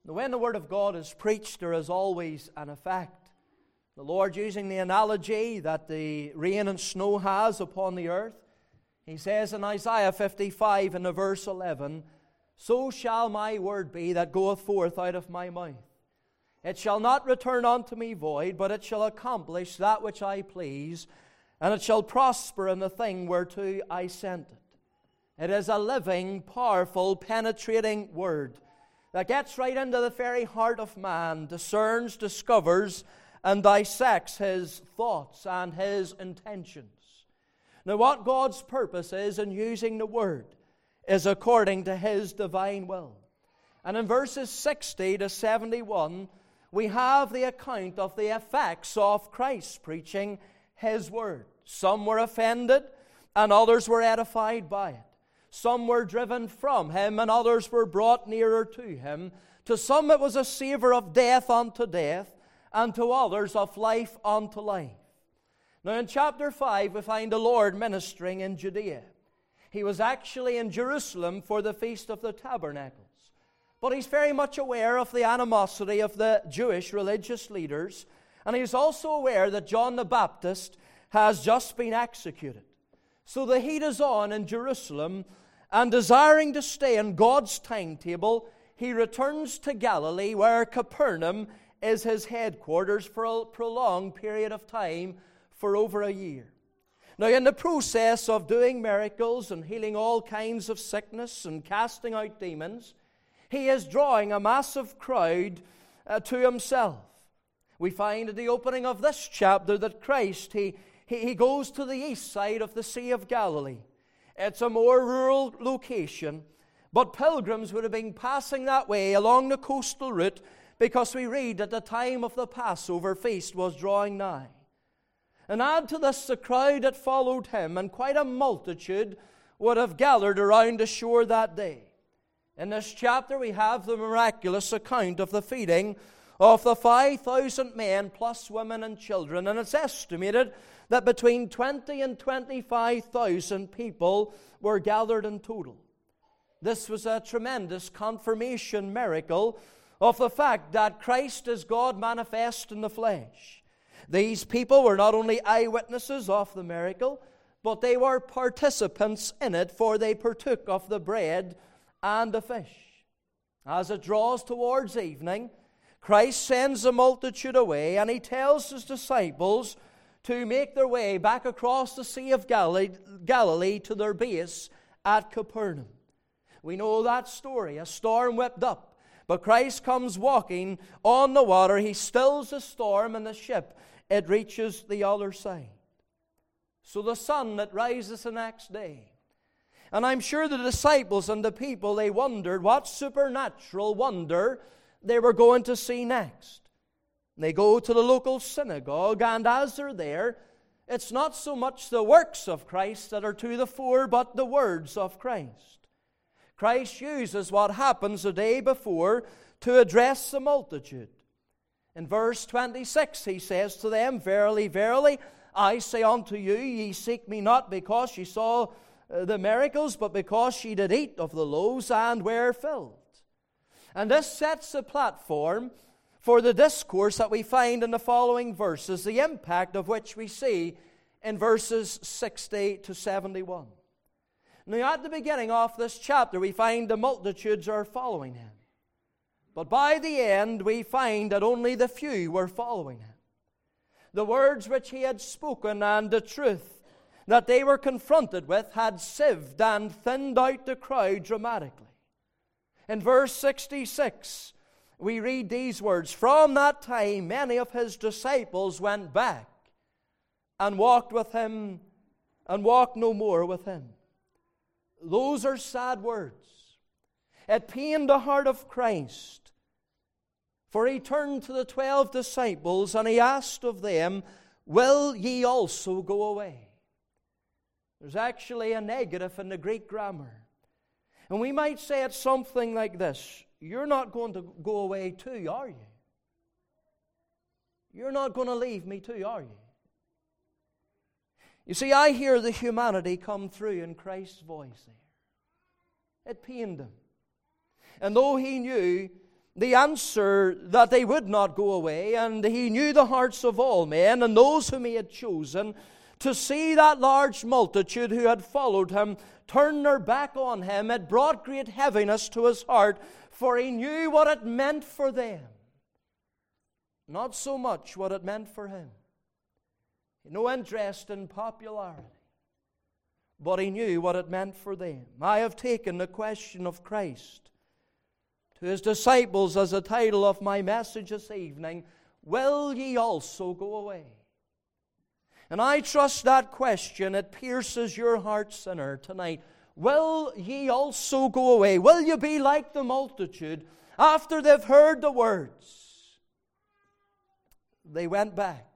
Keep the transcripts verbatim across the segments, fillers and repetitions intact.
When the Word of God is preached, there is always an effect. The Lord, using the analogy that the rain and snow has upon the earth, He says in Isaiah fifty-five in the verse eleven, "So shall my word be that goeth forth out of my mouth. It shall not return unto me void, but it shall accomplish that which I please, and it shall prosper in the thing whereto I sent it." It is a living, powerful, penetrating word that gets right into the very heart of man, discerns, discovers, and dissects his thoughts and his intentions. Now, what God's purpose is in using the Word is according to His divine will. And in verses sixty to seventy-one, we have the account of the effects of Christ's preaching His Word. Some were offended, and others were edified by it. Some were driven from Him, and others were brought nearer to Him. To some it was a savour of death unto death, and to others of life unto life. Now in chapter five we find the Lord ministering in Judea. He was actually in Jerusalem for the Feast of the Tabernacles. But He's very much aware of the animosity of the Jewish religious leaders, and He's also aware that John the Baptist has just been executed. So the heat is on in Jerusalem, and desiring to stay in God's timetable, He returns to Galilee, where Capernaum is His headquarters for a prolonged period of time, for over a year. Now, in the process of doing miracles and healing all kinds of sickness and casting out demons, He is drawing a massive crowd uh, to Himself. We find at the opening of this chapter that Christ, he, he, he goes to the east side of the Sea of Galilee. It's a more rural location, but pilgrims would have been passing that way along the coastal route, because we read that the time of the Passover feast was drawing nigh. And add to this the crowd that followed Him, and quite a multitude would have gathered around the shore that day. In this chapter we have the miraculous account of the feeding of the five thousand men plus women and children, and it's estimated that between twenty and twenty-five thousand people were gathered in total. This was a tremendous confirmation miracle of the fact that Christ is God manifest in the flesh. These people were not only eyewitnesses of the miracle, but they were participants in it, for they partook of the bread and the fish. As it draws towards evening, Christ sends the multitude away, and He tells His disciples to make their way back across the Sea of Galilee, Galilee to their base at Capernaum. We know that story. A storm whipped up, but Christ comes walking on the water. He stills the storm, and the ship, it reaches the other side. So the sun that rises the next day. And I'm sure the disciples and the people, they wondered what supernatural wonder they were going to see next. They go to the local synagogue, and as they're there, it's not so much the works of Christ that are to the fore, but the words of Christ. Christ uses what happens the day before to address the multitude. In verse twenty-six, He says to them, "Verily, verily, I say unto you, ye seek me not because ye saw the miracles, but because ye did eat of the loaves and were filled." And this sets the platform for the discourse that we find in the following verses, the impact of which we see in verses sixty to seventy-one. Now, at the beginning of this chapter, we find the multitudes are following Him. But by the end, we find that only the few were following Him. The words which He had spoken and the truth that they were confronted with had sieved and thinned out the crowd dramatically. In verse sixty-six, we read these words, "From that time many of His disciples went back and walked with Him, and walked no more with Him." Those are sad words. It pained the heart of Christ, for He turned to the twelve disciples and He asked of them, "Will ye also go away?" There's actually a negative in the Greek grammar. And we might say it something like this: you're not going to go away too, are you? You're not going to leave me too, are you? You see, I hear the humanity come through in Christ's voice there. It pained Him. And though He knew the answer that they would not go away, and he knew the hearts of all men and those whom he had chosen, to see that large multitude who had followed him turn their back on him. It brought great heaviness to his heart, for he knew what it meant for them, not so much what it meant for him. He had no interest in popularity, but he knew what it meant for them. I have taken the question of Christ to his disciples as the title of my message this evening: will ye also go away? And I trust that question, it pierces your heart, sinner, tonight. Will ye also go away? Will you be like the multitude after they've heard the words? They went back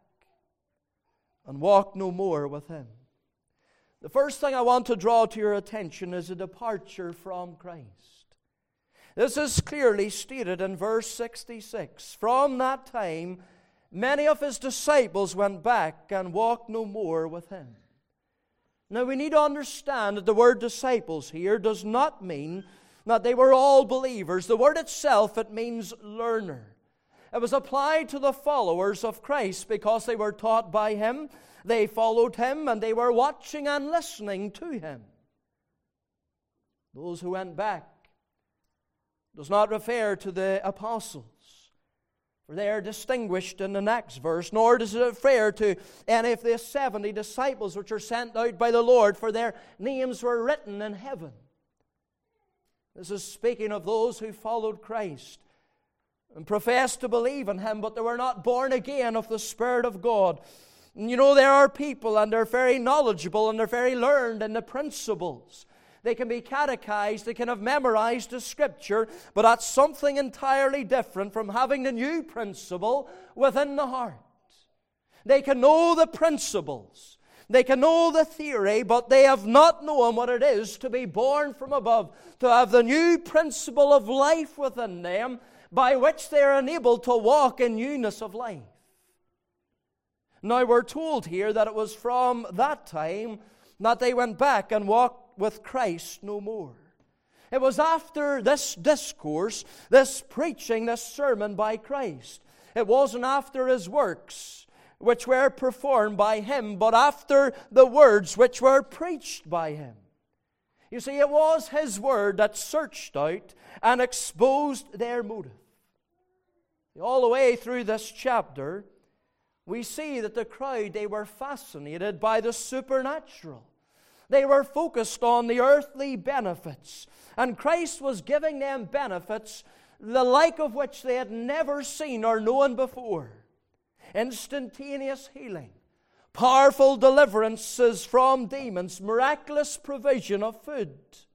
and walked no more with him. The first thing I want to draw to your attention is a departure from Christ. This is clearly stated in verse sixty-six. From that time, many of his disciples went back and walked no more with him. Now we need to understand that the word disciples here does not mean that they were all believers. The word itself, it means learner. It was applied to the followers of Christ because they were taught by him, they followed him, and they were watching and listening to him. Those who went back does not refer to the apostles, for they are distinguished in the next verse, nor does it refer to any of the seventy disciples which are sent out by the Lord, for their names were written in heaven. This is speaking of those who followed Christ and professed to believe in him, but they were not born again of the Spirit of God. And you know, there are people, and they're very knowledgeable, and they're very learned in the principles. They can be catechized, they can have memorized the Scripture, but that's something entirely different from having the new principle within the heart. They can know the principles, they can know the theory, but they have not known what it is to be born from above, to have the new principle of life within them, by which they are enabled to walk in newness of life. Now we're told here that it was from that time that they went back and walked with Christ no more. It was after this discourse, this preaching, this sermon by Christ. It wasn't after his works which were performed by him, but after the words which were preached by him. You see, it was his word that searched out and exposed their motive. All the way through this chapter, we see that the crowd, they were fascinated by the supernatural. They were focused on the earthly benefits. And Christ was giving them benefits the like of which they had never seen or known before. Instantaneous healing, powerful deliverances from demons, miraculous provision of food.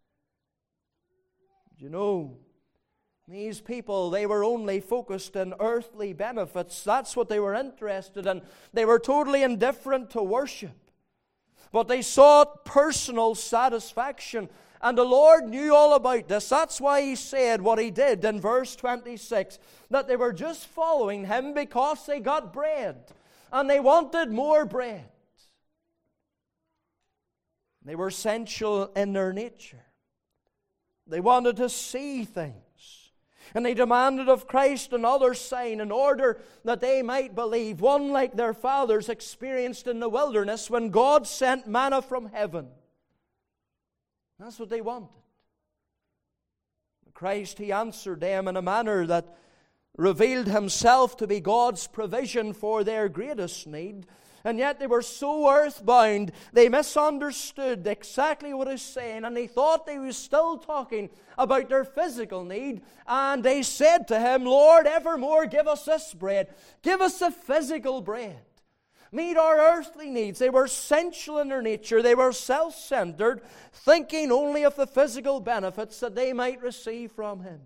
You know, these people, they were only focused on earthly benefits. That's what they were interested in. They were totally indifferent to worship. But they sought personal satisfaction. And the Lord knew all about this. That's why He said what He did in verse twenty-six. That they were just following Him because they got bread. And they wanted more bread. They were sensual in their nature. They wanted to see things. And they demanded of Christ another sign in order that they might believe, one like their fathers experienced in the wilderness when God sent manna from heaven. That's what they wanted. Christ, He answered them in a manner that revealed Himself to be God's provision for their greatest need. And yet they were so earthbound, they misunderstood exactly what He's saying, and they thought He was still talking about their physical need. And they said to Him, Lord, evermore give us this bread. Give us the physical bread. Meet our earthly needs. They were sensual in their nature. They were self-centered, thinking only of the physical benefits that they might receive from Him.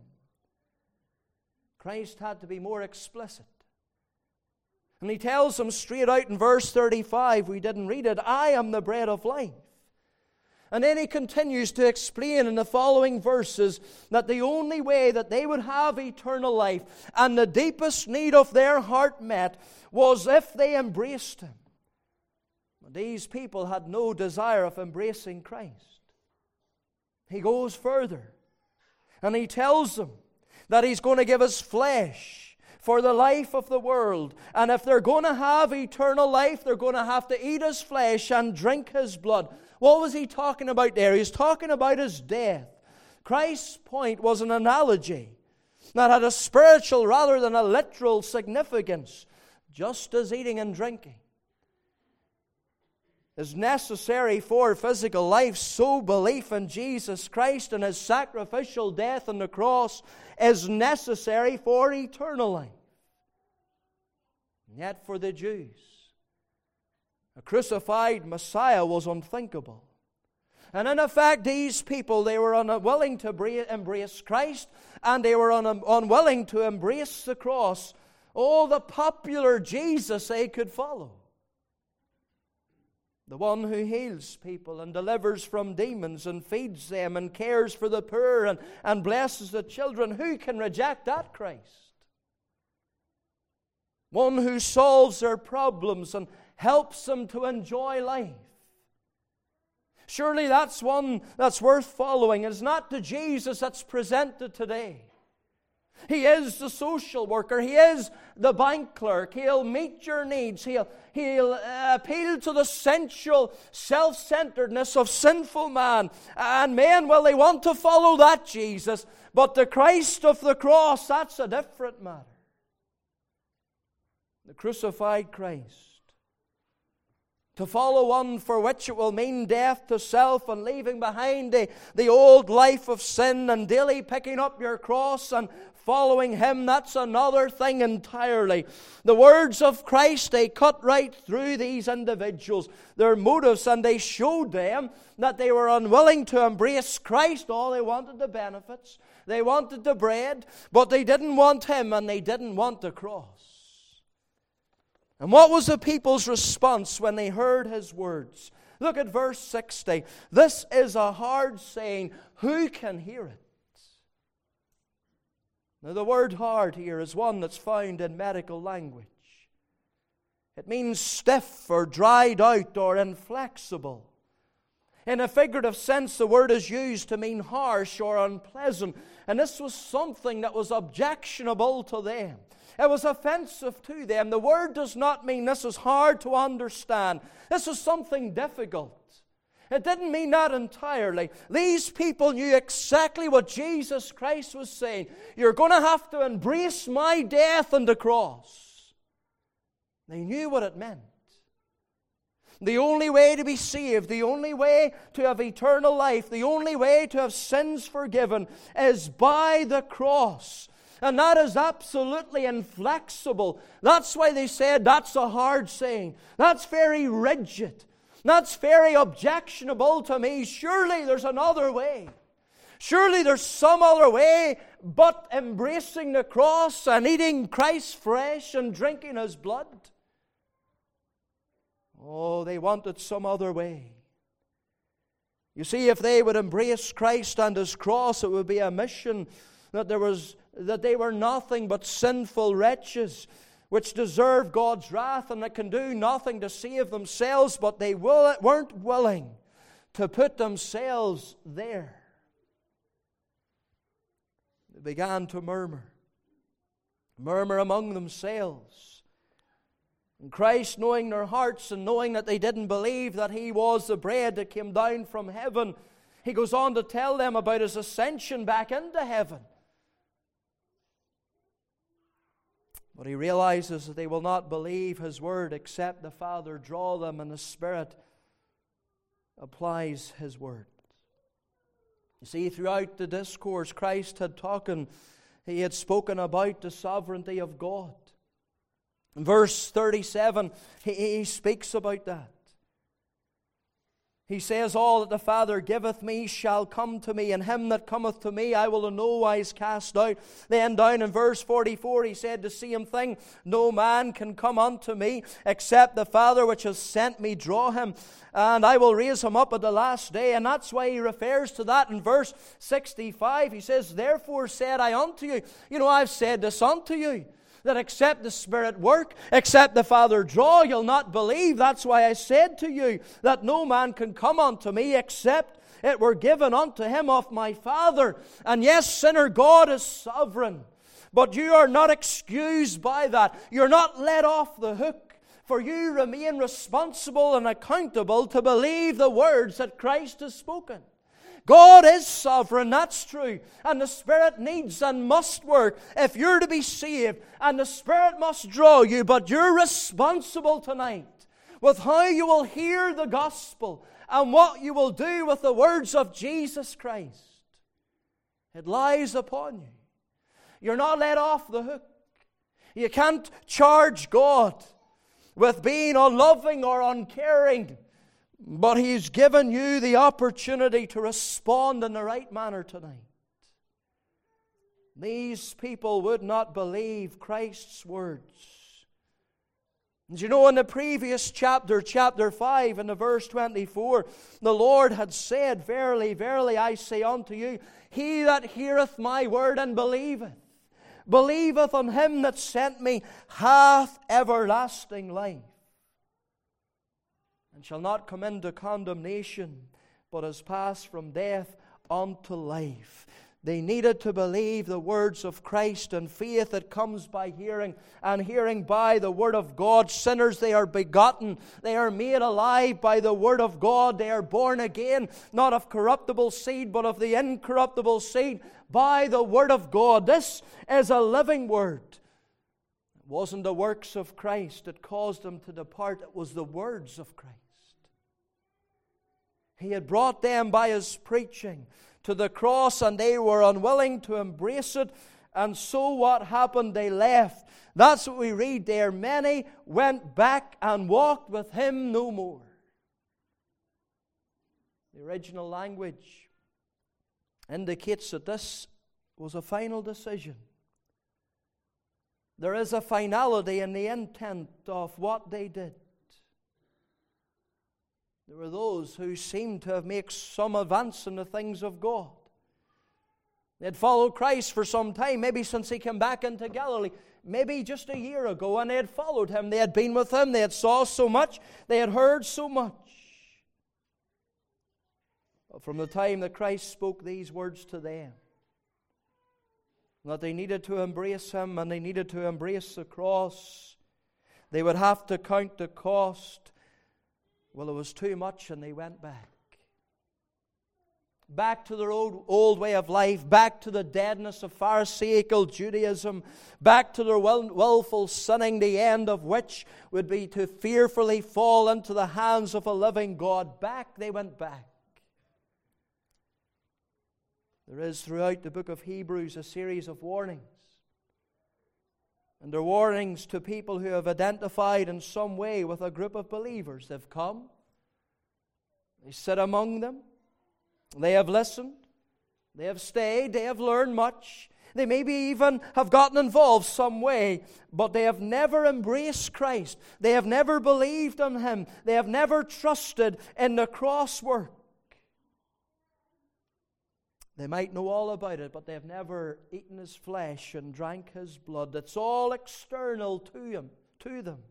Christ had to be more explicit. And He tells them straight out in verse thirty-five, we didn't read it, I am the bread of life. And then He continues to explain in the following verses that the only way that they would have eternal life and the deepest need of their heart met was if they embraced Him. But these people had no desire of embracing Christ. He goes further and He tells them that He's going to give His flesh for the life of the world. And if they're going to have eternal life, they're going to have to eat His flesh and drink His blood. What was He talking about there? He was talking about His death. Christ's point was an analogy that had a spiritual rather than a literal significance, just as eating and drinking is necessary for physical life, so belief in Jesus Christ and His sacrificial death on the cross is necessary for eternal life. And yet for the Jews, a crucified Messiah was unthinkable. And in effect, these people, they were unwilling to embrace Christ, and they were un- unwilling to embrace the cross. Oh, the popular Jesus they could follow. The one who heals people and delivers from demons and feeds them and cares for the poor and, and blesses the children. Who can reject that Christ? One who solves their problems and helps them to enjoy life. Surely that's one that's worth following. It's not the Jesus that's presented today. He is the social worker. He is the bank clerk. He'll meet your needs. He'll, he'll uh, appeal to the sensual self-centeredness of sinful man. And men, well, they want to follow that Jesus. But the Christ of the cross, that's a different matter. The crucified Christ. To follow one for which it will mean death to self and leaving behind the, the old life of sin and daily picking up your cross and following Him, that's another thing entirely. The words of Christ, they cut right through these individuals, their motives, and they showed them that they were unwilling to embrace Christ. All they wanted the benefits, they wanted the bread, but they didn't want Him and they didn't want the cross. And what was the people's response when they heard His words? Look at verse sixty. This is a hard saying. Who can hear it? Now the word hard here is one that's found in medical language. It means stiff or dried out or inflexible. In a figurative sense, the word is used to mean harsh or unpleasant. And this was something that was objectionable to them. It was offensive to them. The word does not mean this is hard to understand. This is something difficult. It didn't mean that entirely. These people knew exactly what Jesus Christ was saying. You're going to have to embrace my death on the cross. They knew what it meant. The only way to be saved, the only way to have eternal life, the only way to have sins forgiven is by the cross. And that is absolutely inflexible. That's why they said that's a hard saying. That's very rigid. That's very objectionable to me. Surely there's another way. Surely there's some other way but embracing the cross and eating Christ's flesh and drinking His blood. Oh, they wanted some other way. You see, if they would embrace Christ and His cross, it would be a mission that there was that they were nothing but sinful wretches which deserve God's wrath and that can do nothing to save themselves, but they will, weren't willing to put themselves there. They began to murmur, murmur among themselves. And Christ, knowing their hearts and knowing that they didn't believe that He was the bread that came down from heaven, He goes on to tell them about His ascension back into heaven. But He realizes that they will not believe His word except the Father draw them and the Spirit applies His word. You see, throughout the discourse, Christ had talking, He had spoken about the sovereignty of God. In verse thirty-seven, he, he speaks about that. He says, all that the Father giveth me shall come to me, and him that cometh to me I will in no wise cast out. Then down in verse forty-four he said the same thing. No man can come unto me except the Father which has sent me draw him, and I will raise him up at the last day. And that's why he refers to that in verse sixty-five. He says, therefore said I unto you. You know, I've said this unto you, that except the Spirit work, except the Father draw, you'll not believe. That's why I said to you that no man can come unto me except it were given unto him of my Father. And yes, sinner, God is sovereign. But you are not excused by that. You're not let off the hook. For you remain responsible and accountable to believe the words that Christ has spoken. God is sovereign, that's true. And the Spirit needs and must work if you're to be saved. And the Spirit must draw you. But you're responsible tonight with how you will hear the gospel and what you will do with the words of Jesus Christ. It lies upon you. You're not let off the hook. You can't charge God with being unloving or uncaring, but He's given you the opportunity to respond in the right manner tonight. These people would not believe Christ's words. And you know, in the previous chapter, chapter five, in the verse twenty-four, the Lord had said, Verily, verily, I say unto you, he that heareth my word and believeth, believeth on him that sent me, hath everlasting life, and shall not come into condemnation, but is passed from death unto life. They needed to believe the words of Christ, and faith that comes by hearing, and hearing by the Word of God. Sinners, they are begotten, they are made alive by the Word of God. They are born again, not of corruptible seed, but of the incorruptible seed, by the Word of God. This is a living Word. It wasn't the works of Christ that caused them to depart, it was the words of Christ. He had brought them by His preaching to the cross, and they were unwilling to embrace it. And so what happened? They left. That's what we read there. Many went back and walked with Him no more. The original language indicates that this was a final decision. There is a finality in the intent of what they did. There were those who seemed to have made some advance in the things of God. They had followed Christ for some time, maybe since He came back into Galilee, maybe just a year ago, and they had followed Him. They had been with Him. They had saw so much. They had heard so much. But from the time that Christ spoke these words to them, that they needed to embrace Him and they needed to embrace the cross, they would have to count the cost. Well, it was too much, and they went back. Back to their old, old way of life, back to the deadness of Pharisaical Judaism, back to their will, willful sinning, the end of which would be to fearfully fall into the hands of a living God. Back, they went back. There is throughout the book of Hebrews a series of warnings. And they're warnings to people who have identified in some way with a group of believers. They've come, they sit among them, they have listened, they have stayed, they have learned much. They maybe even have gotten involved some way, but they have never embraced Christ. They have never believed in Him. They have never trusted in the cross work. They might know all about it, but they have never eaten His flesh and drank His blood. It's all external to him, to them.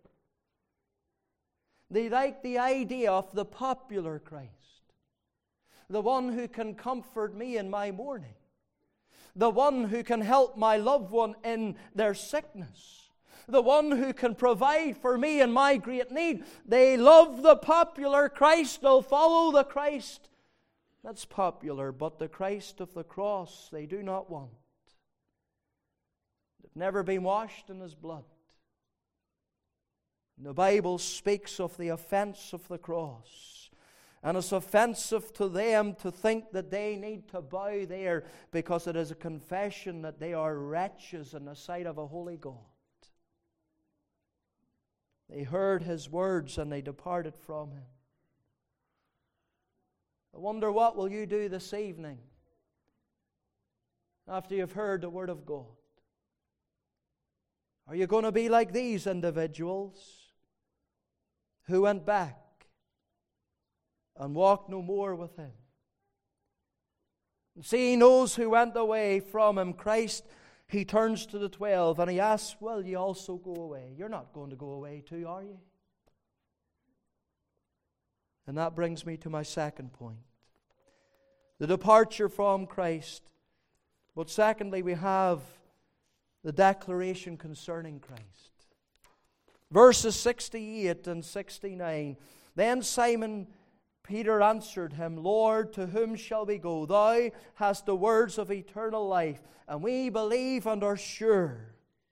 They like the idea of the popular Christ, the one who can comfort me in my mourning, the one who can help my loved one in their sickness, the one who can provide for me in my great need. They love the popular Christ. They'll follow the Christ that's popular, but the Christ of the cross they do not want. They've never been washed in His blood. And the Bible speaks of the offense of the cross. And it's offensive to them to think that they need to bow there, because it is a confession that they are wretches in the sight of a holy God. They heard His words and they departed from Him. I wonder, what will you do this evening after you've heard the Word of God? Are you going to be like these individuals who went back and walked no more with Him? And seeing those who went away from Him, Christ, He turns to the twelve and He asks, will you also go away? You're not going to go away too, are you? And that brings me to my second point. the departure from Christ. But secondly, we have the declaration concerning Christ. Verses sixty-eight and sixty-nine. Then Simon Peter answered him, Lord, to whom shall we go? Thou hast the words of eternal life, and we believe and are sure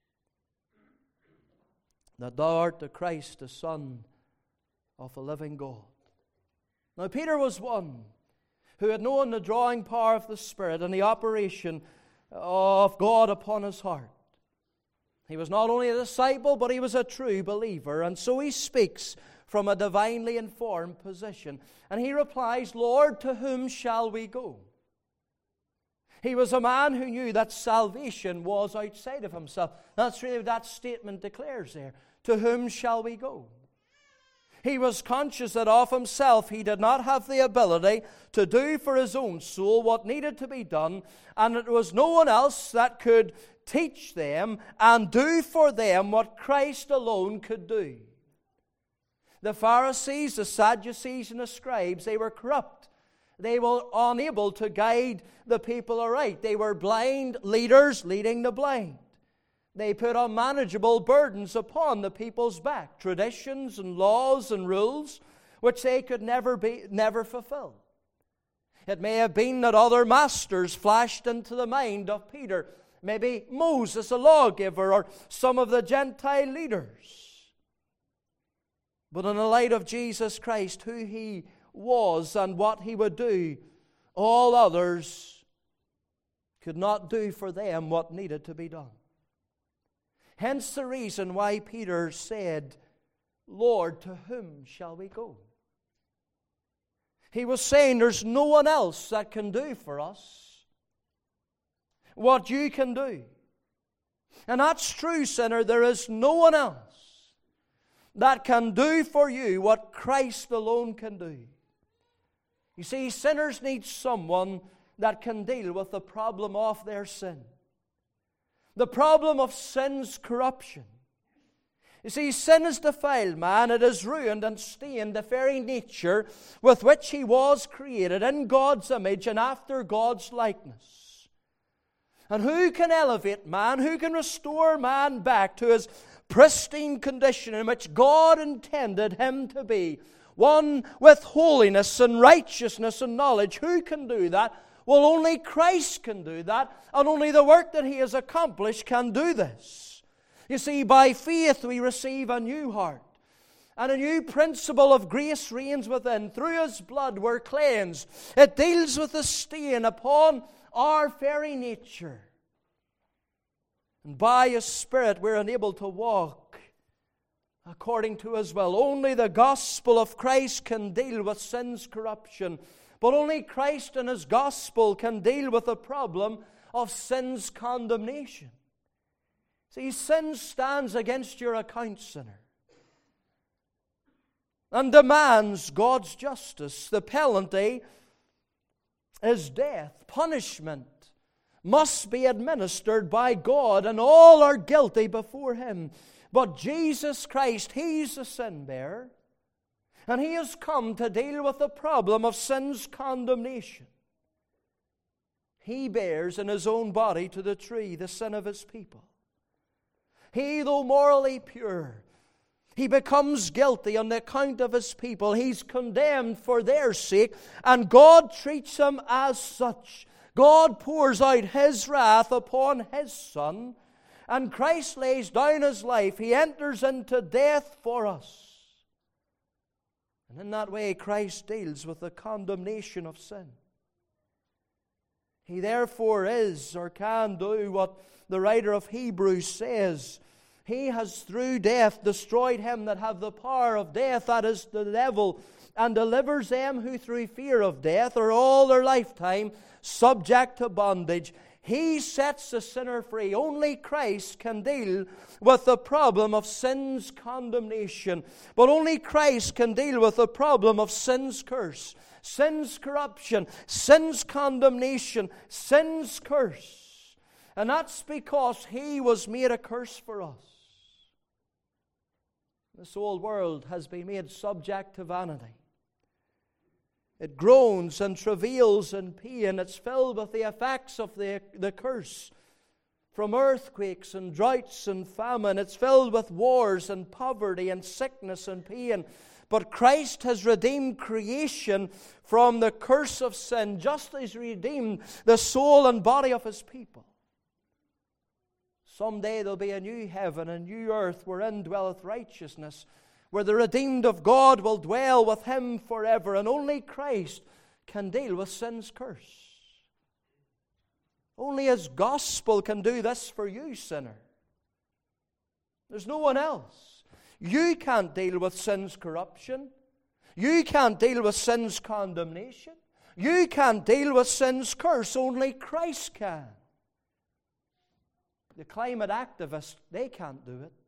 that thou art the Christ, the Son of the living God. Now Peter was one who had known the drawing power of the Spirit and the operation of God upon his heart. He was not only a disciple, but he was a true believer. And so he speaks from a divinely informed position. And he replies, Lord, to whom shall we go? He was a man who knew that salvation was outside of himself. That's really what that statement declares there. To whom shall we go? He was conscious that of himself he did not have the ability to do for his own soul what needed to be done, and it was no one else that could teach them and do for them what Christ alone could do. The Pharisees, the Sadducees, and the scribes, they were corrupt. They were unable to guide the people aright. They were blind leaders leading the blind. They put unmanageable burdens upon the people's back, traditions and laws and rules which they could never be, never fulfill. It may have been that other masters flashed into the mind of Peter, maybe Moses, a lawgiver, or some of the Gentile leaders. But in the light of Jesus Christ, who He was and what He would do, all others could not do for them what needed to be done. Hence the reason why Peter said, Lord, to whom shall we go? He was saying there's no one else that can do for us what you can do. And that's true, sinner. There is no one else that can do for you what Christ alone can do. You see, sinners need someone that can deal with the problem of their sin. The problem of sin's corruption. You see, sin has defiled man. It has ruined and stained the very nature with which he was created in God's image and after God's likeness. And who can elevate man? Who can restore man back to his pristine condition in which God intended him to be? One with holiness and righteousness and knowledge. Who can do that? Well, only Christ can do that, and only the work that He has accomplished can do this. You see, by faith we receive a new heart, and a new principle of grace reigns within. Through His blood we're cleansed. It deals with the stain upon our very nature. And by His Spirit we're enabled to walk according to His will. Only the gospel of Christ can deal with sin's corruption. But only Christ and His gospel can deal with the problem of sin's condemnation. See, sin stands against your account, sinner, and demands God's justice. The penalty is death. Punishment must be administered by God, and all are guilty before Him. But Jesus Christ, He's the sin bearer. And He has come to deal with the problem of sin's condemnation. He bears in His own body to the tree the sin of His people. He, though morally pure, He becomes guilty on the account of His people. He's condemned for their sake, and God treats Him as such. God pours out His wrath upon His Son, and Christ lays down His life. He enters into death for us. And in that way, Christ deals with the condemnation of sin. He therefore is or can do what the writer of Hebrews says. He has through death destroyed him that have the power of death, that is the devil, and delivers them who through fear of death are all their lifetime subject to bondage. He sets the sinner free. Only Christ can deal with the problem of sin's condemnation. But only Christ can deal with the problem of sin's curse, sin's corruption, sin's condemnation, sin's curse. And that's because He was made a curse for us. This old world has been made subject to vanity. It groans and travails in pain. It's filled with the effects of the, the curse from earthquakes and droughts and famine. It's filled with wars and poverty and sickness and pain. But Christ has redeemed creation from the curse of sin, just as He redeemed the soul and body of His people. Someday there'll be a new heaven, a new earth, wherein dwelleth righteousness, where the redeemed of God will dwell with Him forever, and only Christ can deal with sin's curse. Only His gospel can do this for you, sinner. There's no one else. You can't deal with sin's corruption. You can't deal with sin's condemnation. You can't deal with sin's curse. Only Christ can. The climate activists, they can't do it.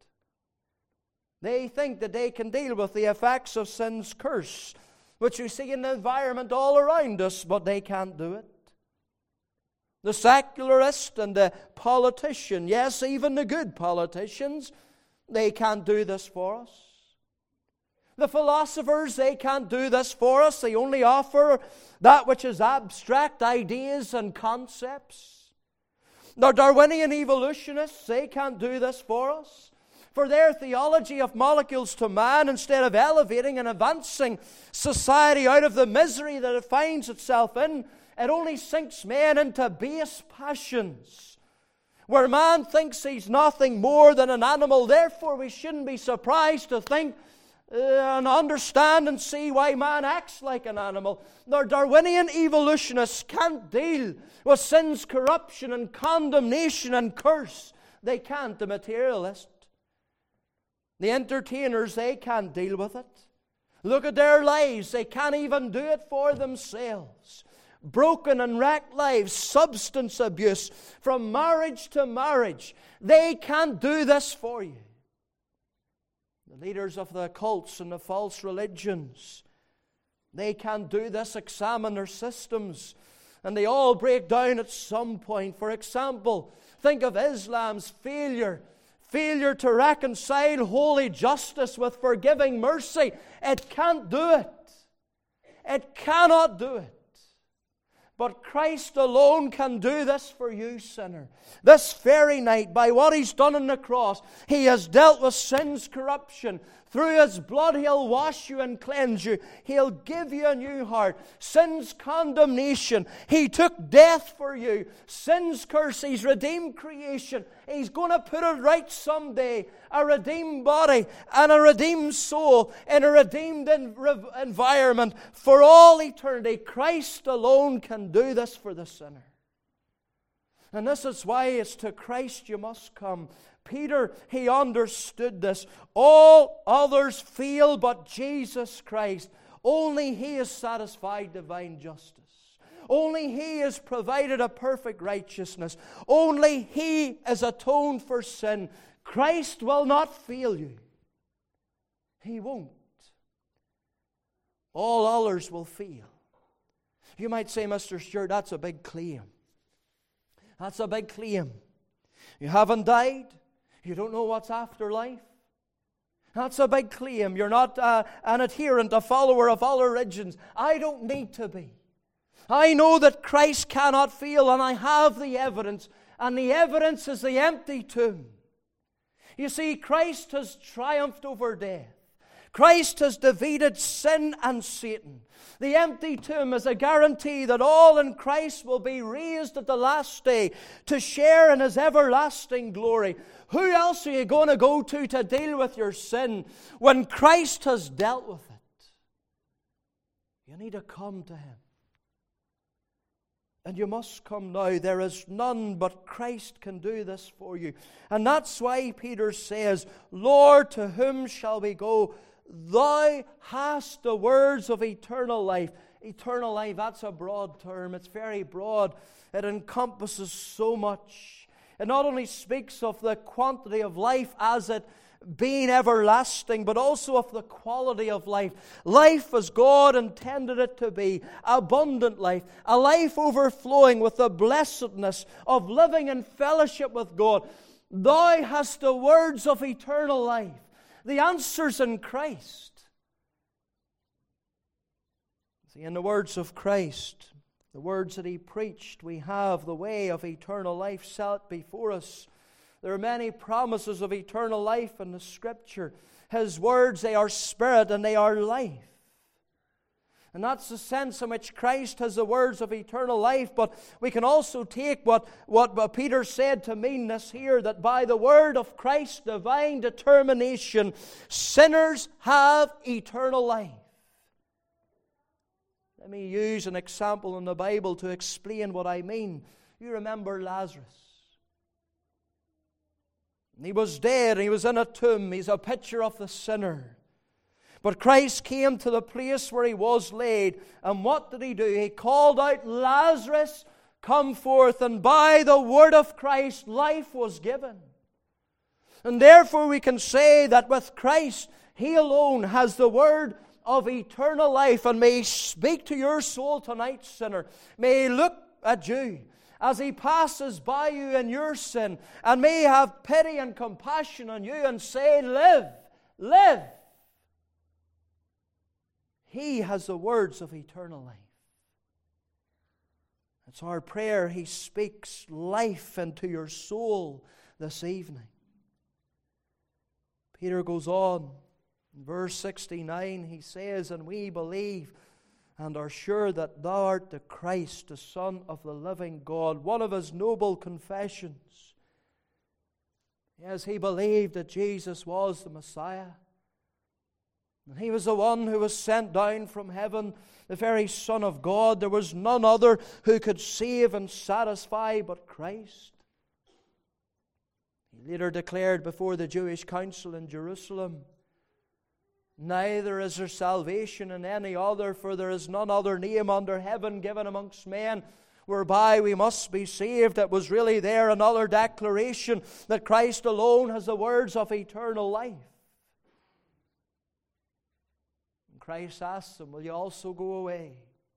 They think that they can deal with the effects of sin's curse, which you see in the environment all around us, but they can't do it. The secularist and the politician, yes, even the good politicians, they can't do this for us. The philosophers, they can't do this for us. They only offer that which is abstract ideas and concepts. The Darwinian evolutionists, they can't do this for us. For their theology of molecules to man, instead of elevating and advancing society out of the misery that it finds itself in, it only sinks men into base passions, where man thinks he's nothing more than an animal. Therefore, we shouldn't be surprised to think uh, and understand and see why man acts like an animal. The Darwinian evolutionists can't deal with sin's corruption and condemnation and curse. They can't, the materialists. The entertainers, they can't deal with it. Look at their lives. They can't even do it for themselves. Broken and wrecked lives, substance abuse, from marriage to marriage. They can't do this for you. The leaders of the cults and the false religions, they can't do this. Examine their systems, and they all break down at some point. For example, think of Islam's failure. Failure to reconcile holy justice with forgiving mercy. It can't do it. It cannot do it. But Christ alone can do this for you, sinner. This very night, by what He's done on the cross, He has dealt with sin's corruption. Through His blood, He'll wash you and cleanse you. He'll give you a new heart. Sin's condemnation, He took death for you. Sin's curse, He's redeemed creation. He's going to put it right someday. A redeemed body and a redeemed soul in a redeemed environment for all eternity. Christ alone can do this for the sinner. And this is why it's to Christ you must come. Peter, he understood this. All others fail but Jesus Christ. Only He has satisfied divine justice. Only He has provided a perfect righteousness. Only He has atoned for sin. Christ will not fail you. He won't. All others will fail. You might say, Mister Stewart, that's a big claim. That's a big claim. You haven't died. You don't know what's after life. That's a big claim. You're not uh, an adherent, a follower of all religions. I don't need to be. I know that Christ cannot fail, and I have the evidence. And the evidence is the empty tomb. You see, Christ has triumphed over death. Christ has defeated sin and Satan. The empty tomb is a guarantee that all in Christ will be raised at the last day to share in His everlasting glory. Who else are you going to go to to deal with your sin when Christ has dealt with it? You need to come to Him. And you must come now. There is none but Christ can do this for you. And that's why Peter says, Lord, to whom shall we go? Thou hast the words of eternal life. Eternal life, that's a broad term. It's very broad. It encompasses so much. It not only speaks of the quantity of life as it being everlasting, but also of the quality of life. Life as God intended it to be. Abundant life. A life overflowing with the blessedness of living in fellowship with God. Thou hast the words of eternal life. The answer's in Christ. See, in the words of Christ, the words that He preached, we have the way of eternal life set before us. There are many promises of eternal life in the Scripture. His words, they are spirit and they are life. And that's the sense in which Christ has the words of eternal life. But we can also take what, what Peter said to mean this here, that by the word of Christ's divine determination, sinners have eternal life. Let me use an example in the Bible to explain what I mean. You remember Lazarus. He was dead, he was in a tomb. He's a picture of the sinner. But Christ came to the place where he was laid. And what did he do? He called out, Lazarus, come forth. And by the word of Christ, life was given. And therefore we can say that with Christ, He alone has the word of eternal life. And may He speak to your soul tonight, sinner. May He look at you as He passes by you in your sin. And may He have pity and compassion on you and say, live, live. He has the words of eternal life. It's our prayer. He speaks life into your soul this evening. Peter goes on. In verse sixty-nine, he says, and we believe and are sure that Thou art the Christ, the Son of the living God. One of his noble confessions. Yes, he believed that Jesus was the Messiah. And He was the one who was sent down from heaven, the very Son of God. There was none other who could save and satisfy but Christ. He later declared before the Jewish council in Jerusalem, neither is there salvation in any other, for there is none other name under heaven given amongst men whereby we must be saved. It was really there another declaration that Christ alone has the words of eternal life. Christ asks them, will you also go away?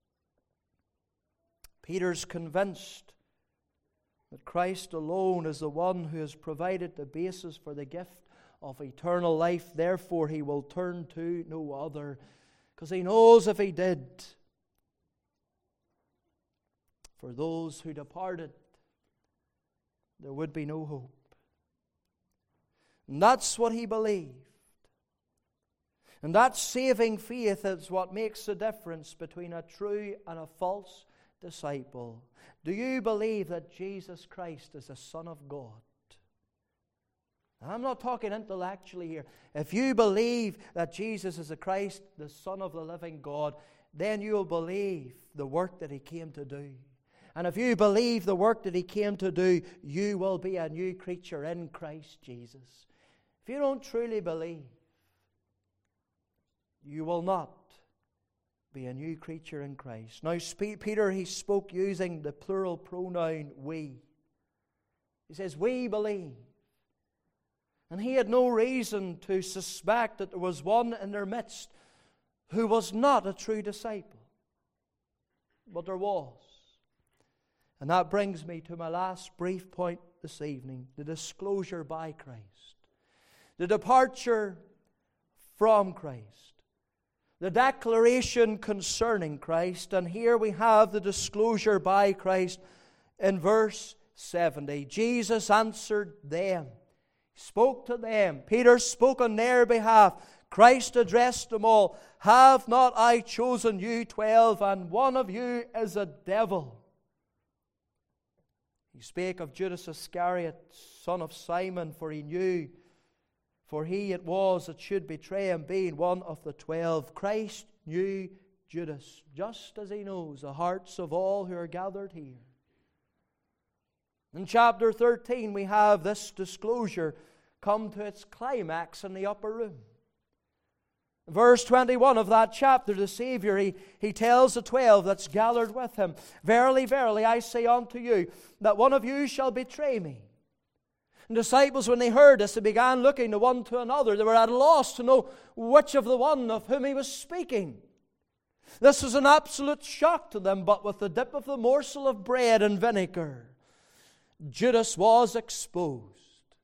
Peter's convinced that Christ alone is the one who has provided the basis for the gift of eternal life. Therefore, he will turn to no other, because he knows if he did, for those who departed, there would be no hope. And that's what he believed. And that saving faith is what makes the difference between a true and a false disciple. Do you believe that Jesus Christ is the Son of God? I'm not talking intellectually here. If you believe that Jesus is the Christ, the Son of the living God, then you'll believe the work that He came to do. And if you believe the work that He came to do, you will be a new creature in Christ Jesus. If you don't truly believe, you will not be a new creature in Christ. Now, Peter, he spoke using the plural pronoun we. He says, we believe. And he had no reason to suspect that there was one in their midst who was not a true disciple. But there was. And that brings me to my last brief point this evening, the disclosure by Christ. The departure from Christ. The declaration concerning Christ. And here we have the disclosure by Christ in verse seventy. Jesus answered them. He spoke to them. Peter spoke on their behalf. Christ addressed them all. Have not I chosen you twelve, and one of you is a devil? He spake of Judas Iscariot, son of Simon, for he knew For he it was that should betray him, being one of the twelve. Christ knew Judas, just as He knows the hearts of all who are gathered here. In chapter thirteen, we have this disclosure come to its climax in the upper room. Verse twenty-one of that chapter, the Savior, he, he tells the twelve that's gathered with Him, Verily, verily, I say unto you, that one of you shall betray me. And disciples, when they heard this, they began looking the one to another. They were at a loss to know which of the one of whom He was speaking. This was an absolute shock to them, but with the dip of the morsel of bread and vinegar, Judas was exposed.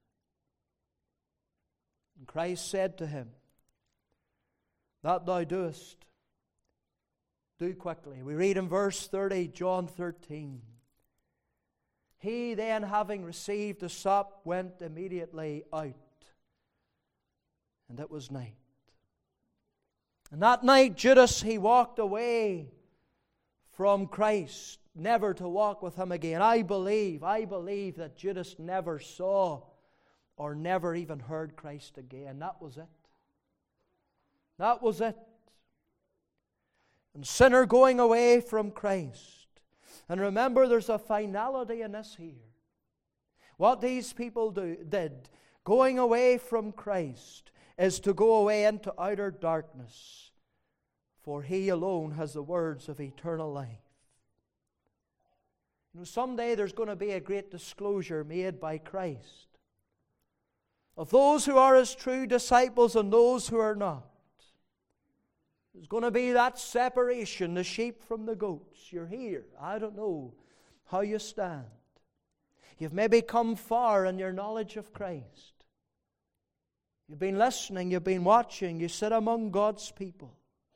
And Christ said to him, That thou doest, do quickly. We read in verse thirty, John thirteen. He then, having received the sop, went immediately out. And it was night. And that night Judas, he walked away from Christ, never to walk with Him again. I believe, I believe that Judas never saw or never even heard Christ again. That was it. That was it. And sinner going away from Christ. And remember, there's a finality in this here. What these people do, did, going away from Christ, is to go away into outer darkness. For He alone has the words of eternal life. You know, someday there's going to be a great disclosure made by Christ of those who are His true disciples and those who are not. There's going to be that separation, the sheep from the goats. You're here. I don't know how you stand. You've maybe come far in your knowledge of Christ. You've been listening, you've been watching, you sit among God's people.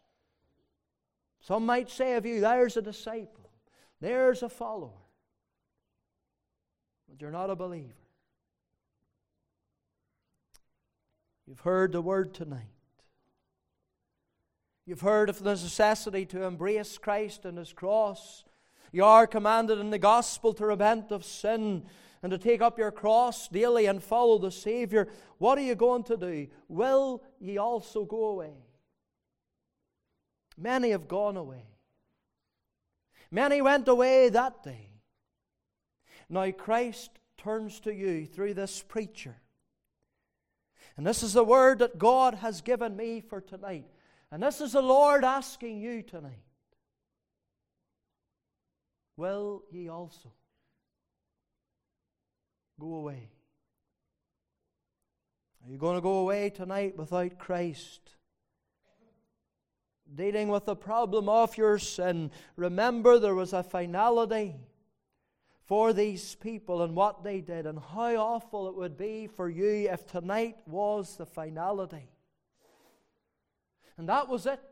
Some might say of you, there's a disciple, there's a follower. But you're not a believer. You've heard the word tonight. You've heard of the necessity to embrace Christ and His cross. You are commanded in the gospel to repent of sin and to take up your cross daily and follow the Savior. What are you going to do? Will ye also go away? Many have gone away. Many went away that day. Now Christ turns to you through this preacher. And this is the word that God has given me for tonight. And this is the Lord asking you tonight. Will ye also go away? Are you going to go away tonight without Christ? Dealing with the problem of your sin. Remember, there was a finality for these people and what they did, and how awful it would be for you if tonight was the finality. And that was it.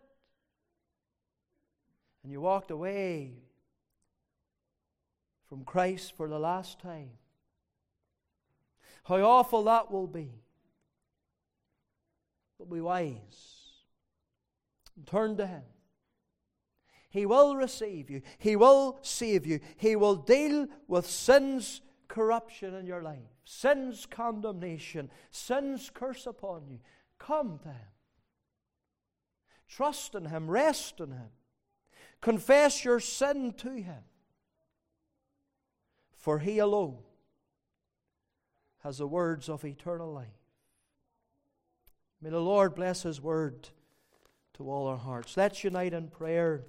And you walked away from Christ for the last time. How awful that will be. But be wise. And turn to Him. He will receive you. He will save you. He will deal with sin's corruption in your life. Sin's condemnation. Sin's curse upon you. Come to Him. Trust in Him. Rest in Him. Confess your sin to Him. For He alone has the words of eternal life. May the Lord bless His word to all our hearts. Let's unite in prayer.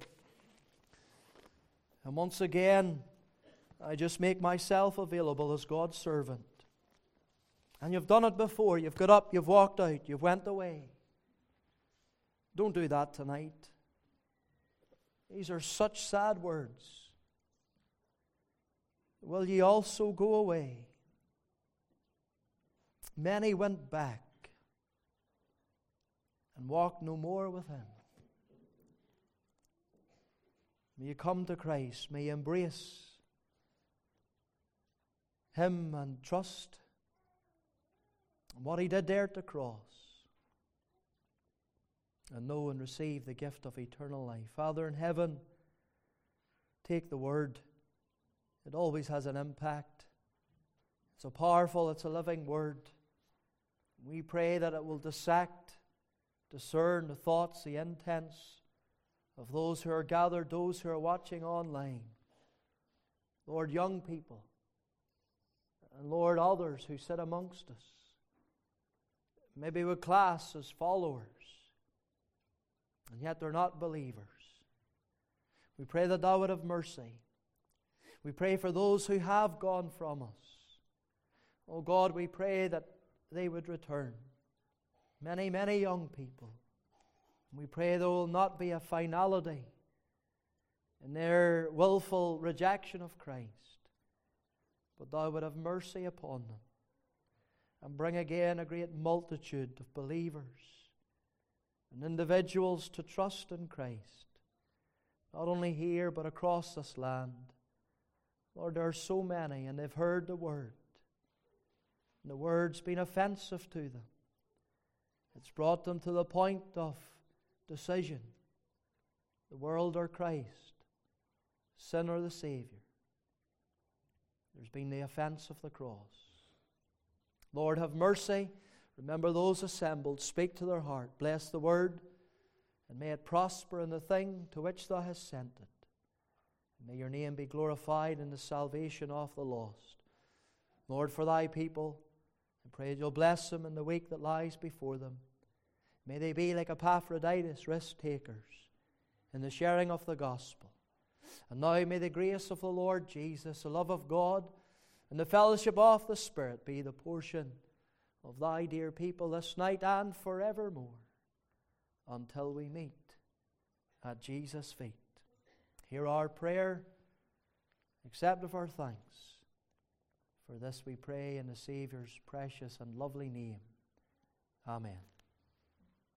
And once again, I just make myself available as God's servant. And you've done it before. You've got up, you've walked out, you've went away. Don't do that tonight. These are such sad words. Will ye also go away? Many went back and walked no more with Him. May you come to Christ. May you embrace Him and trust in what He did there at the cross. And know and receive the gift of eternal life. Father in heaven, take the word. It always has an impact. It's a powerful, it's a living word. We pray that it will dissect, discern the thoughts, the intents of those who are gathered, those who are watching online. Lord, young people, and Lord, others who sit amongst us. Maybe with class as followers, and yet they're not believers. We pray that Thou would have mercy. We pray for those who have gone from us. Oh God, we pray that they would return. Many, many young people. We pray there will not be a finality in their willful rejection of Christ, but Thou would have mercy upon them and bring again a great multitude of believers and individuals to trust in Christ, not only here but across this land. Lord, there are so many, and they've heard the Word, and the Word's been offensive to them. It's brought them to the point of decision. The world or Christ, sin or the Savior. There's been the offense of the cross. Lord, have mercy. Remember those assembled. Speak to their heart. Bless the Word, and may it prosper in the thing to which Thou hast sent it. And may Your name be glorified in the salvation of the lost. Lord, for Thy people, I pray You'll bless them in the week that lies before them. May they be like Epaphroditus, risk-takers in the sharing of the gospel. And now may the grace of the Lord Jesus, the love of God, and the fellowship of the Spirit be the portion of Thy dear people this night and forevermore, until we meet at Jesus' feet. Hear our prayer, accept of our thanks. For this we pray in the Saviour's precious and lovely name. Amen.